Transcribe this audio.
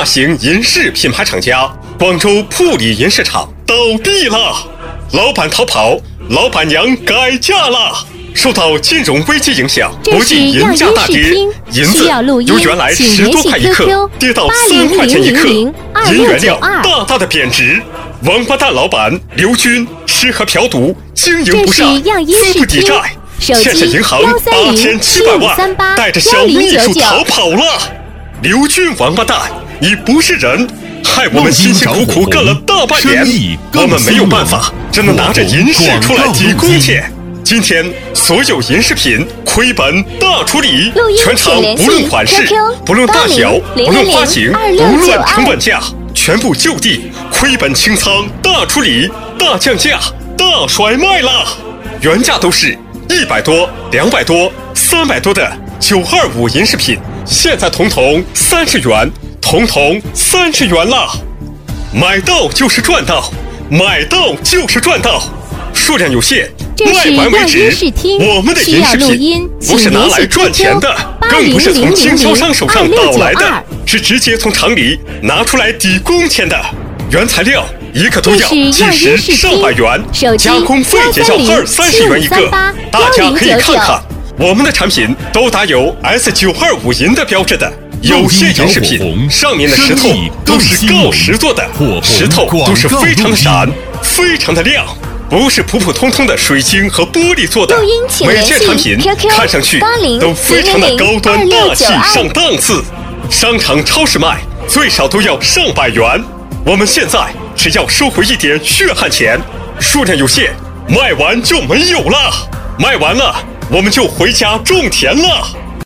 大型银饰品牌厂家广州铺里银饰厂倒闭了，老板逃跑，老板娘改嫁了。受到金融危机影响，国际银价大跌，银子由原来10多块一克跌到3块钱一克，银原料大大的贬值。王八蛋老板刘军吃喝嫖赌，经营不善，资不抵债，欠下银行8700万，带着小秘书逃跑了。刘军王八蛋，你不是人，害我们辛辛苦苦干了大半年，我们没有办法，只能拿着银饰出来抵工钱。今天所有银饰品亏本大处理，全场不论款式，不论大小，不论发型，不论成本价，全部就地亏本清仓大处理，大降价，大甩卖了。原价都是100多、200多、300多的925银饰品，现在统统30元，统统30元了。买到就是赚到，买到就是赚到，数量有限，卖完为止。我们的银饰品不是拿来赚钱的，更不是从经销商手上倒来的，是直接从厂里拿出来抵工钱的。原材料一个都要几十上百元，加工费也要20-30元一个。大家可以看看，我们的产品都打有 S925 银的标志的。有些银饰品上面的石头都是锆石做的，石头都是非常的闪，非常的亮，不是普普通通的水晶和玻璃做的。每件产品看上去都非常的高端大气上档次，商场超市卖最少都要上百元，我们现在只要收回一点血汗钱，数量有限，卖完就没有了，卖完了我们就回家种田了。